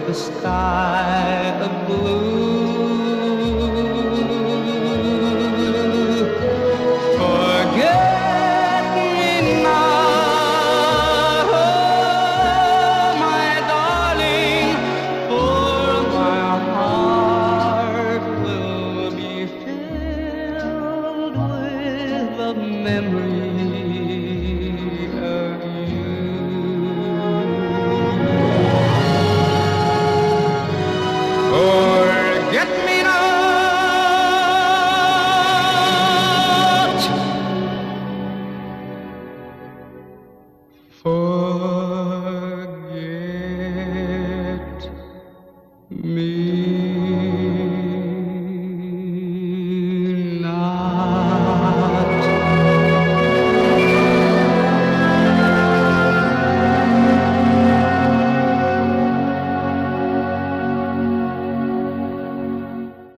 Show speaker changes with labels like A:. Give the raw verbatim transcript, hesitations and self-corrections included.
A: the sky of blue. Forget me not, oh, my darling, for my heart will be filled with the memory of you. Forget me not, forget me.